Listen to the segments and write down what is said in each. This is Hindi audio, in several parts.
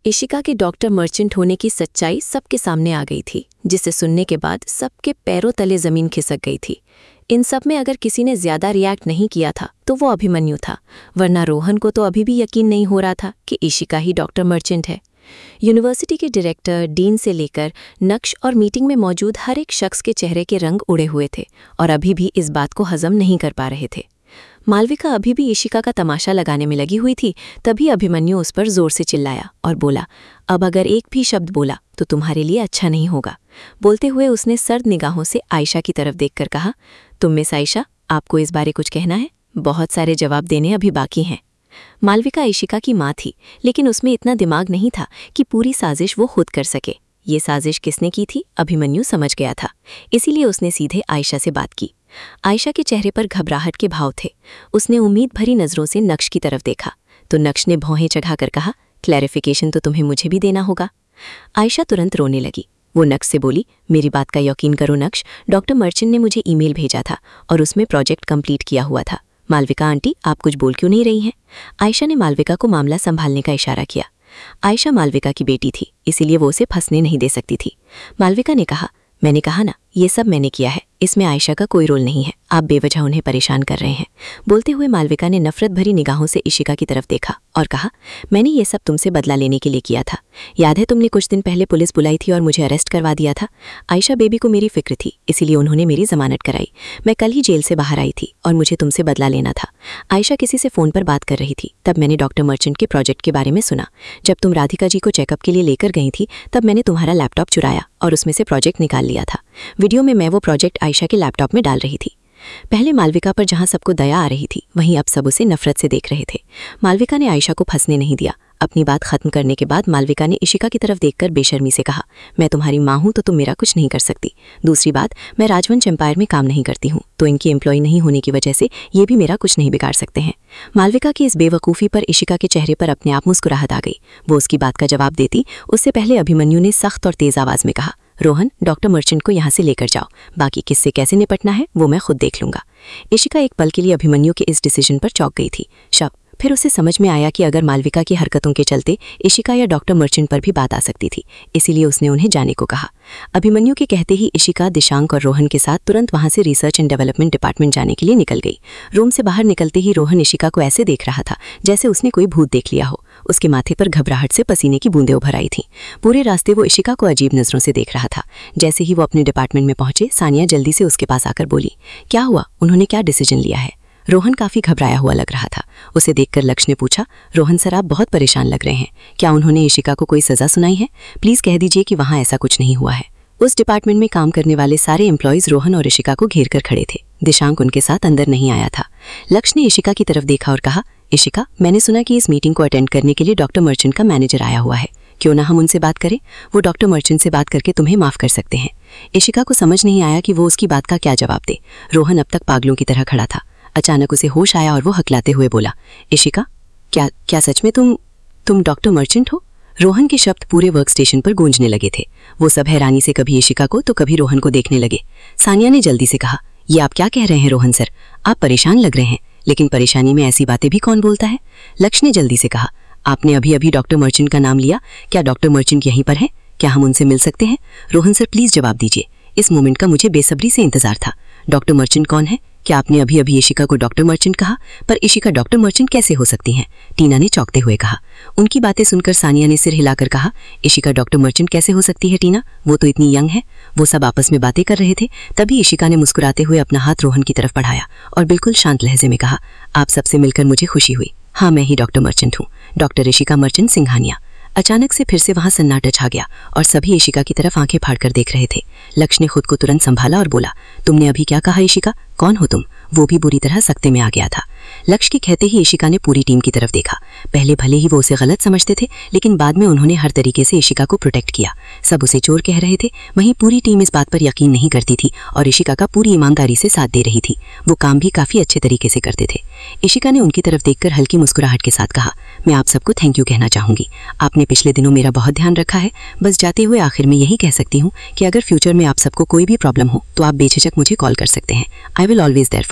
इशिका के डॉक्टर मर्चेंट होने की सच्चाई सबके सामने आ गई थी, जिसे सुनने के बाद सबके पैरों तले जमीन खिसक गई थी। इन सब में अगर किसी ने ज्यादा रिएक्ट नहीं किया था तो वो अभिमन्यु था, वरना रोहन को तो अभी भी यकीन नहीं हो रहा था कि इशिका ही डॉक्टर मर्चेंट है। यूनिवर्सिटी के डायरेक्टर, डीन से लेकर नक्श और मीटिंग में मौजूद हर एक शख्स के चेहरे के रंग उड़े हुए थे और अभी भी इस बात को हजम नहीं कर पा रहे थे। मालविका अभी भी इशिका का तमाशा लगाने में लगी हुई थी। तभी अभिमन्यु उस पर जोर से चिल्लाया और बोला, अब अगर एक भी शब्द बोला तो तुम्हारे लिए अच्छा नहीं होगा। बोलते हुए उसने सर्द निगाहों से आयशा की तरफ देखकर कहा, तुम मिस आयशा, आपको इस बारे कुछ कहना है? बहुत सारे जवाब देने अभी बाकी हैं। मालविका इशिका की माँ थी, लेकिन उसमें इतना दिमाग नहीं था कि पूरी साजिश वो खुद कर सके। ये साजिश किसने की थी अभिमन्यु समझ गया था, इसीलिए उसने सीधे आयशा से बात की। आयशा के चेहरे पर घबराहट के भाव थे। उसने उम्मीद भरी नजरों से नक्श की तरफ देखा तो नक्श ने भौहें चढ़ाकर कहा, क्लैरिफिकेशन तो तुम्हें मुझे भी देना होगा। आयशा तुरंत रोने लगी। वो नक्श से बोली, मेरी बात का यकीन करो नक्श, डॉक्टर मर्चेंट ने मुझे ईमेल भेजा था और उसमें प्रोजेक्ट कंप्लीट किया हुआ था। मालविका आंटी, आप कुछ बोल क्यों नहीं रही हैं? आयशा ने मालविका को मामला संभालने का इशारा किया। आयशा मालविका की बेटी थी, इसीलिए वो उसे फंसने नहीं दे सकती थी। मालविका ने कहा, मैंने कहा ना, ये सब मैंने किया है, इसमें आयशा का कोई रोल नहीं है, आप बेवजह उन्हें परेशान कर रहे हैं। बोलते हुए मालविका ने नफरत भरी निगाहों से इशिका की तरफ देखा और कहा, मैंने ये सब तुमसे बदला लेने के लिए किया था। याद है तुमने कुछ दिन पहले पुलिस बुलाई थी और मुझे अरेस्ट करवा दिया था? आयशा बेबी को मेरी फिक्र थी, इसीलिए उन्होंने मेरी जमानत कराई। मैं कल ही जेल से बाहर आई थी और मुझे तुमसे बदला लेना था। आयशा किसी से फ़ोन पर बात कर रही थी, तब मैंने डॉक्टर मर्चेंट के प्रोजेक्ट के बारे में सुना। जब तुम राधिका जी को चेकअप के लिए लेकर गई थी तब मैंने तुम्हारा लैपटॉप चुराया और उसमें से प्रोजेक्ट निकाल लिया था। वीडियो में मैं वो प्रोजेक्ट आयशा के लैपटॉप में डाल रही थी। पहले मालविका पर जहां सबको दया आ रही थी, वहीं अब सब उसे नफरत से देख रहे थे। मालविका ने आयशा को फंसने नहीं दिया। अपनी बात खत्म करने के बाद मालविका ने इशिका की तरफ देखकर बेशर्मी से कहा, मैं तुम्हारी माँ हूं तो तुम मेरा कुछ नहीं कर सकती। दूसरी बात, मैं राजवंश एम्पायर में काम नहीं करती हूँ, तो इनकी एम्प्लॉय नहीं होने की वजह से ये भी मेरा कुछ नहीं बिगाड़ सकते हैं। मालविका की इस बेवकूफ़ी पर इशिका के चेहरे पर अपने आप मुस्कुराहट आ गई। वो उसकी बात का जवाब देती उससे पहले अभिमन्यु ने सख्त और तेज आवाज में कहा, रोहन, डॉक्टर मर्चेंट को यहाँ से लेकर जाओ, बाकी किससे कैसे निपटना है वो मैं खुद देख लूंगा। इशिका एक पल के लिए अभिमन्यु के इस डिसीजन पर चौंक गई थी। फिर उसे समझ में आया कि अगर मालविका की हरकतों के चलते इशिका या डॉक्टर मर्चेंट पर भी बात आ सकती थी, इसीलिए उसने उन्हें जाने को कहा। अभिमन्यु के कहते ही इशिका दिशांक और रोहन के साथ तुरंत वहां से रिसर्च एंड डेवलपमेंट डिपार्टमेंट जाने के लिए निकल गई। रूम से बाहर निकलते ही रोहन इशिका को ऐसे देख रहा था जैसे उसने कोई भूत देख लिया हो। उसके माथे पर घबराहट से पसीने की बूंदें उभर आई थीं। पूरे रास्ते वो इशिका को अजीब नजरों से देख रहा था। जैसे ही वो अपने डिपार्टमेंट में पहुंचे, सानिया जल्दी से उसके पास आकर बोली, क्या हुआ, उन्होंने क्या डिसीजन लिया है? रोहन काफी घबराया हुआ लग रहा था। उसे देखकर लक्ष्य ने पूछा, रोहन सर, आप बहुत परेशान लग रहे हैं, क्या उन्होंने इशिका को कोई सजा सुनाई है? प्लीज कह दीजिए कि वहां ऐसा कुछ नहीं हुआ है। उस डिपार्टमेंट में काम करने वाले सारे एम्प्लॉयज रोहन और इशिका को घेर कर खड़े थे। दिशांक उनके साथ अंदर नहीं आया था। लक्ष्य ने इशिका की तरफ देखा और कहा, इशिका, मैंने सुना कि इस मीटिंग को अटेंड करने के लिए डॉक्टर मर्चेंट का मैनेजर आया हुआ है, क्यों ना हम उनसे बात करें? वो डॉक्टर मर्चेंट से बात करके तुम्हें माफ कर सकते हैं। इशिका को समझ नहीं आया कि वो उसकी बात का क्या जवाब दे। रोहन अब तक पागलों की तरह खड़ा था। अचानक उसे होश आया और वो हकलाते हुए बोला, इशिका, क्या सच में तुम डॉक्टर मर्चेंट हो? रोहन के शब्द पूरे वर्क स्टेशन पर गूंजने लगे थे। वो सब हैरानी से कभी इशिका को तो कभी रोहन को देखने लगे। सानिया ने जल्दी से कहा, ये आप क्या कह रहे हैं रोहन सर, आप परेशान लग रहे हैं, लेकिन परेशानी में ऐसी बातें भी कौन बोलता है? लक्ष्य ने जल्दी से कहा, आपने अभी डॉक्टर मर्चेंट का नाम लिया, क्या डॉक्टर मर्चेंट यहीं पर है? क्या हम उनसे मिल सकते हैं? रोहन सर, प्लीज जवाब दीजिए, इस मोमेंट का मुझे बेसब्री से इंतजार था। डॉक्टर मर्चेंट कौन है? क्या आपने अभी इशिका को डॉक्टर मर्चेंट कहा? पर इशिका डॉक्टर मर्चेंट कैसे हो सकती हैं? टीना ने चौंकते हुए कहा। उनकी बातें सुनकर सानिया ने सिर हिलाकर कहा, इशिका डॉक्टर मर्चेंट कैसे हो सकती है टीना? वो तो इतनी यंग है। वो सब आपस में बातें कर रहे थे। तभी इशिका ने मुस्कुराते हुए अपना हाथ रोहन की तरफ बढ़ाया और बिल्कुल शांत लहजे में कहा, आप सबसे मिलकर मुझे खुशी हुई। हाँ, मैं ही डॉक्टर मर्चेंट हूँ, डॉक्टर इशिका मर्चेंट सिंघानिया। अचानक से फिर से वहां सन्नाटा छा गया और सभी इशिका की तरफ आंखें फाड़कर देख रहे थे। लक्ष्य ने खुद को तुरंत संभाला और बोला, तुमने अभी क्या कहा इशिका? कौन हो तुम? वो भी बुरी तरह सख्ते में आ गया था। लक्ष्य के कहते ही इशिका ने पूरी टीम की तरफ देखा। पहले भले ही वो उसे गलत समझते थे, लेकिन बाद में उन्होंने हर तरीके से इशिका को प्रोटेक्ट किया। सब उसे चोर कह रहे थे, वहीं पूरी टीम इस बात पर यकीन नहीं करती थी और इशिका का पूरी ईमानदारी से साथ दे रही थी। वो काम भी काफी अच्छे तरीके से करते थे। इशिका ने उनकी तरफ देखकर हल्की मुस्कुराहट के साथ कहा, मैं आप सबको थैंक यू कहना चाहूंगी। आपने पिछले दिनों मेरा बहुत ध्यान रखा है। बस जाते हुए आखिर में यही कह सकती हूँ कि अगर फ्यूचर में आप सबको कोई भी प्रॉब्लम हो तो आप बेझिझक मुझे कॉल कर सकते हैं। I will always there for you.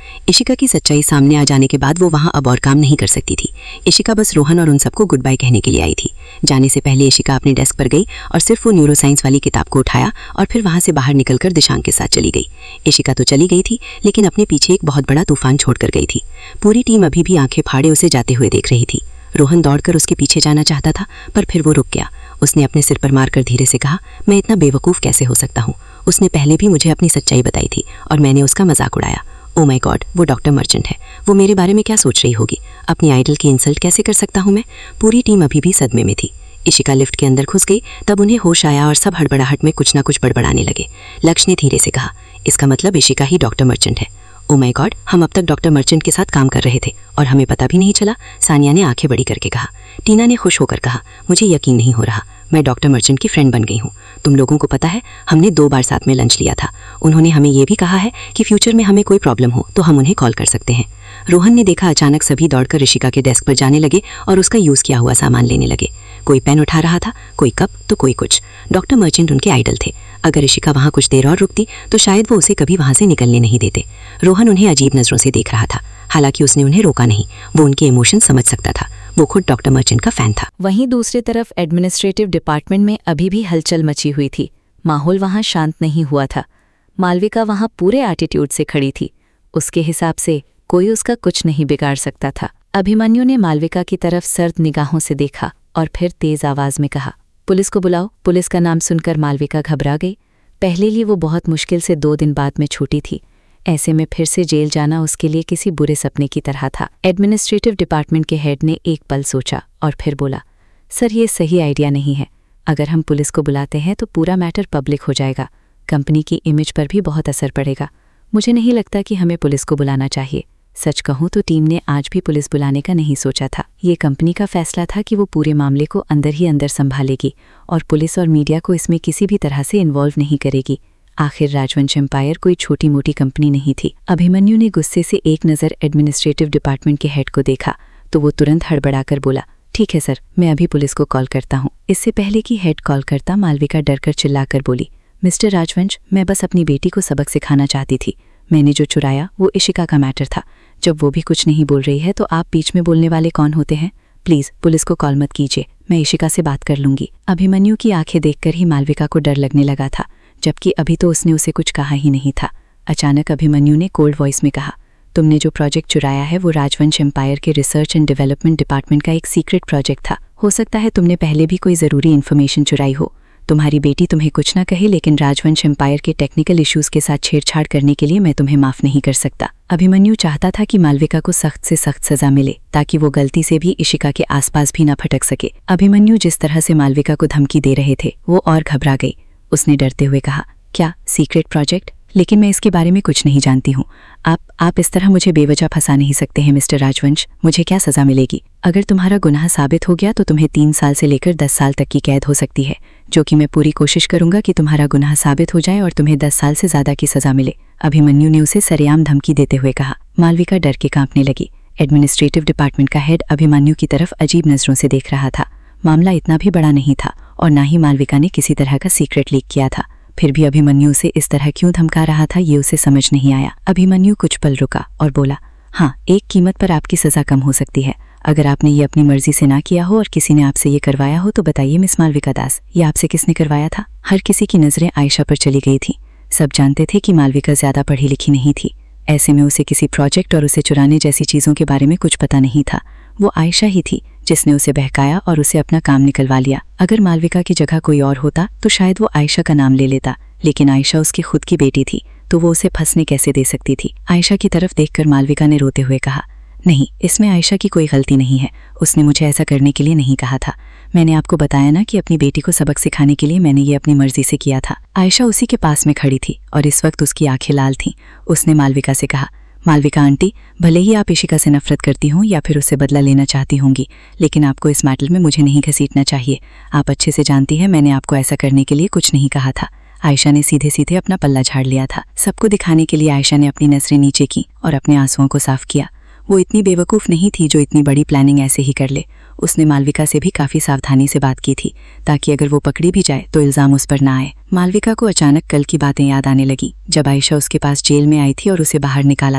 Ishika की सच्चाई सामने आ जाने के बाद वो वहाँ अब और काम नहीं कर सकती थी। इशिका बस रोहन और उन सबको गुड बाय कहने के लिए आई थी। जाने से पहले इशिका अपनी डेस्क पर गई और सिर्फ वो न्यूरोसाइंस वाली किताब को उठाया और फिर वहाँ से बाहर निकलकर दिशांक के साथ चली गई। इशिका तो चली गई थी, लेकिन अपने पीछे एक बहुत बड़ा तूफान छोड़कर गई थी। पूरी टीम अभी भी आंखें फाड़े उसे जाते हुए देख रही थी। रोहन दौड़कर उसके पीछे जाना चाहता था, पर फिर वो रुक गया। उसने अपने सिर पर मारकर धीरे से कहा, मैं इतना बेवकूफ़ कैसे हो सकता हूँ? उसने पहले भी मुझे अपनी सच्चाई बताई थी और मैंने उसका मजाक उड़ाया। ओ माय गॉड, वो डॉक्टर मर्चेंट है। वो मेरे बारे में क्या सोच रही होगी? अपनी आइडल की इंसल्ट कैसे कर सकता हूँ मैं? पूरी टीम अभी भी सदमे में थी। इशिका लिफ्ट के अंदर घुस गई, तब उन्हें होश आया और सब हड़बड़ाहट में कुछ ना कुछ बड़बड़ाने लगे। लक्ष्य ने धीरे से कहा, इसका मतलब इशिका ही डॉक्टर मर्चेंट है। ओ माय गॉड, हम अब तक डॉक्टर मर्चेंट के साथ काम कर रहे थे और हमें पता भी नहीं चला। सानिया ने आंखें बड़ी करके कहा। टीना ने खुश होकर कहा, मुझे यकीन नहीं हो रहा, मैं डॉक्टर मर्चेंट की फ्रेंड बन गई हूँ। तुम लोगों को पता है, हमने 2 बार साथ में लंच लिया था। उन्होंने हमें ये भी कहा है कि फ्यूचर में हमें कोई प्रॉब्लम हो तो हम उन्हें कॉल कर सकते हैं। रोहन ने देखा अचानक सभी दौड़कर ऋषिका के डेस्क पर जाने लगे और उसका यूज़ किया हुआ सामान लेने लगे। कोई पेन उठा रहा था, कोई कप तो कोई कुछ। डॉक्टर मर्चेंट उनके आइडल थे। अगर ऋषिका वहाँ कुछ देर और रुकती तो शायद वो उसे कभी वहाँ से निकलने नहीं देते। रोहन उन्हें अजीब नज़रों से देख रहा था, हालांकि उसने उन्हें रोका नहीं। वो उनके इमोशन समझ सकता था। वो खुद डॉक्टर मर्चेंट का फैन था। वहीं दूसरी तरफ एडमिनिस्ट्रेटिव डिपार्टमेंट में अभी भी हलचल मची हुई थी। माहौल वहाँ शांत नहीं हुआ था। मालविका वहाँ पूरे एटीट्यूड से खड़ी थी। उसके हिसाब से कोई उसका कुछ नहीं बिगाड़ सकता था। अभिमन्यु ने मालविका की तरफ सर्द निगाहों से देखा और फिर तेज आवाज में कहा, पुलिस को बुलाओ। पुलिस का नाम सुनकर मालविका घबरा गई। पहले ही वो बहुत मुश्किल से 2 दिन बाद में छूटी थी। ऐसे में फिर से जेल जाना उसके लिए किसी बुरे सपने की तरह था। एडमिनिस्ट्रेटिव डिपार्टमेंट के हेड ने एक पल सोचा और फिर बोला, सर ये सही आइडिया नहीं है। अगर हम पुलिस को बुलाते हैं तो पूरा मैटर पब्लिक हो जाएगा। कंपनी की इमेज पर भी बहुत असर पड़ेगा। मुझे नहीं लगता कि हमें पुलिस को बुलाना चाहिए। सच कहूँ तो टीम ने आज भी पुलिस बुलाने का नहीं सोचा था। ये कंपनी का फैसला था कि वो पूरे मामले को अंदर ही अंदर संभालेगी और पुलिस और मीडिया को इसमें किसी भी तरह से इन्वॉल्व नहीं करेगी। आखिर राजवंश एम्पायर कोई छोटी मोटी कंपनी नहीं थी। अभिमन्यु ने गुस्से से एक नज़र एडमिनिस्ट्रेटिव डिपार्टमेंट के हेड को देखा तो वो तुरंत हड़बड़ाकर बोला, ठीक है सर, मैं अभी पुलिस को कॉल करता हूँ। इससे पहले कि हेड कॉल करता, मालविका डरकर चिल्लाकर बोली, मिस्टर राजवंश, मैं बस अपनी बेटी को सबक सिखाना चाहती थी। मैंने जो चुराया वो इशिका का मैटर था। जब वो भी कुछ नहीं बोल रही है तो आप बीच में बोलने वाले कौन होते हैं? प्लीज़ पुलिस को कॉल मत कीजिए, मैं इशिका से बात कर लूँगी। अभिमन्यु की आंखें देखकर ही मालविका को डर लगने लगा था, जबकि अभी तो उसने उसे कुछ कहा ही नहीं था। अचानक अभिमन्यु ने कोल्ड वॉइस में कहा, तुमने जो प्रोजेक्ट चुराया है वो राजवंश एम्पायर के रिसर्च एंड डेवलपमेंट डिपार्टमेंट का एक सीक्रेट प्रोजेक्ट था। हो सकता है तुमने पहले भी कोई ज़रूरी इन्फॉर्मेशन चुराई हो। तुम्हारी बेटी तुम्हें कुछ ना कहे, लेकिन राजवंश एम्पायर के टेक्निकल इश्यूज़ के साथ छेड़छाड़ करने के लिए मैं तुम्हें माफ़ नहीं कर सकता। अभिमन्यु चाहता था कि मालविका को सख्त से सख्त सज़ा मिले ताकि वो गलती से भी इशिका के आसपास भी ना भटक सके। अभिमन्यु जिस तरह से मालविका को धमकी दे रहे थे वो और घबरा गई। उसने डरते हुए कहा, क्या सीक्रेट प्रोजेक्ट? लेकिन मैं इसके बारे में कुछ नहीं जानती हूँ। आप इस तरह मुझे बेवजह फंसा नहीं सकते हैं मिस्टर राजवंश। मुझे क्या सज़ा मिलेगी? अगर तुम्हारा गुनाह साबित हो गया तो तुम्हें 3 साल से लेकर 10 साल तक की कैद हो सकती है, जो कि मैं पूरी कोशिश करूंगा कि तुम्हारा गुनाह साबित हो जाए और तुम्हें 10 साल से ज़्यादा की सज़ा मिले। अभिमन्यु ने उसे सरेआम धमकी देते हुए कहा। मालविका डर के कांपने लगी। एडमिनिस्ट्रेटिव डिपार्टमेंट का हेड अभिमन्यु की तरफ अजीब नज़रों से देख रहा था। मामला इतना भी बड़ा नहीं था और ना ही मालविका ने किसी तरह का सीक्रेट लीक किया था। फिर भी अभिमन्यु से इस तरह क्यों धमका रहा था ये उसे समझ नहीं आया। अभिमन्यु कुछ पल रुका और बोला, हाँ, एक कीमत पर आपकी सज़ा कम हो सकती है। अगर आपने ये अपनी मर्जी से ना किया हो और किसी ने आपसे ये करवाया हो तो बताइए मिस मालविका दास, ये आपसे किसने करवाया था? हर किसी की नज़रें आयशा पर चली गई थी। सब जानते थे कि मालविका ज़्यादा पढ़ी लिखी नहीं थी। ऐसे में उसे किसी प्रोजेक्ट और उसे चुराने जैसी चीज़ों के बारे में कुछ पता नहीं था। वो आयशा ही थी जिसने उसे बहकाया और उसे अपना काम निकलवा लिया। अगर मालविका की जगह कोई और होता तो शायद वो आयशा का नाम ले लेता, लेकिन आयशा उसकी खुद की बेटी थी तो वो उसे फंसने कैसे दे सकती थी? आयशा की तरफ देखकर मालविका ने रोते हुए कहा, नहीं, इसमें आयशा की कोई गलती नहीं है। उसने मुझे ऐसा करने के लिए नहीं कहा था। मैंने आपको बताया ना कि अपनी बेटी को सबक सिखाने के लिए मैंने ये अपनी मर्जी से किया था। आयशा उसी के पास में खड़ी थी और इस वक्त उसकी आंखें लाल थीं। उसने मालविका से कहा, मालविका आंटी, भले ही आप इशिका से नफरत करती हों या फिर उससे बदला लेना चाहती होंगी, लेकिन आपको इस मैटर में मुझे नहीं घसीटना चाहिए। आप अच्छे से जानती हैं मैंने आपको ऐसा करने के लिए कुछ नहीं कहा था। आयशा ने सीधे सीधे अपना पल्ला झाड़ लिया था। सबको दिखाने के लिए आयशा ने अपनी नज़रें नीचे की और अपने आंसुओं को साफ किया। वो इतनी बेवकूफ़ नहीं थी जो इतनी बड़ी प्लानिंग ऐसे ही कर ले। उसने मालविका से भी काफ़ी सावधानी से बात की थी ताकि अगर वो पकड़ी भी जाए तो इल्ज़ाम उस पर ना आए। मालविका को अचानक कल की बातें याद आने लगी जब आयशा उसके पास जेल में आई थी और उसे बाहर निकाला था।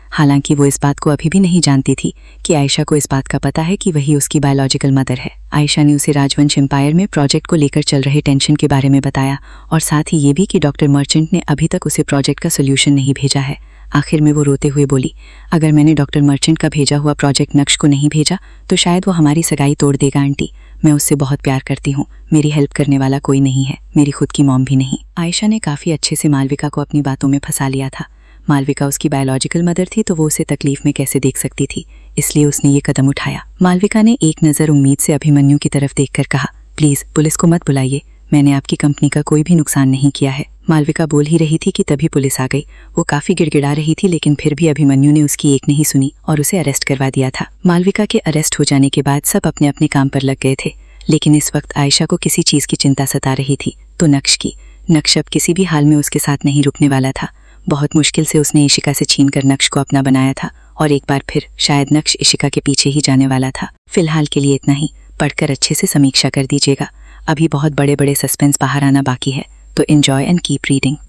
हालांकि वो इस बात को अभी भी नहीं जानती थी कि आयशा को इस बात का पता है कि वही उसकी बायोलॉजिकल मदर है। आयशा ने उसे राजवंश एम्पायर में प्रोजेक्ट को लेकर चल रहे टेंशन के बारे में बताया और साथ ही ये भी कि डॉक्टर मर्चेंट ने अभी तक उसे प्रोजेक्ट का सोल्यूशन नहीं भेजा है। आखिर में वो रोते हुए बोली, अगर मैंने डॉक्टर मर्चेंट का भेजा हुआ प्रोजेक्ट नक्श को नहीं भेजा तो शायद वो हमारी सगाई तोड़ देगा आंटी। मैं उससे बहुत प्यार करती हूँ, मेरी हेल्प करने वाला कोई नहीं है, मेरी खुद की मॉम भी नहीं। आयशा ने काफ़ी अच्छे से मालविका को अपनी बातों में फंसा लिया था। मालविका उसकी बायोलॉजिकल मदर थी तो वो उसे तकलीफ में कैसे देख सकती थी, इसलिए उसने ये कदम उठाया। मालविका ने एक नज़र उम्मीद से अभिमन्यु की तरफ देखकर कहा, प्लीज़ पुलिस को मत बुलाइए, मैंने आपकी कंपनी का कोई भी नुकसान नहीं किया है। मालविका बोल ही रही थी कि तभी पुलिस आ गई। वो काफ़ी गिड़गिड़ा रही थी लेकिन फिर भी अभिमन्यु ने उसकी एक नहीं सुनी और उसे अरेस्ट करवा दिया था। मालविका के अरेस्ट हो जाने के बाद सब अपने अपने काम पर लग गए थे, लेकिन इस वक्त आयशा को किसी चीज़ की चिंता सता रही थी, तो नक्श की। नक्श अब किसी भी हाल में उसके साथ नहीं रुकने वाला था। बहुत मुश्किल से उसने इशिका से छीनकर नक्श को अपना बनाया था और एक बार फिर शायद नक्श इशिका के पीछे ही जाने वाला था। फिलहाल के लिए इतना ही, पढ़कर अच्छे से समीक्षा कर दीजिएगा। अभी बहुत बड़े बड़े सस्पेंस बाहर आना बाकी है, तो एंजॉय एंड कीप रीडिंग।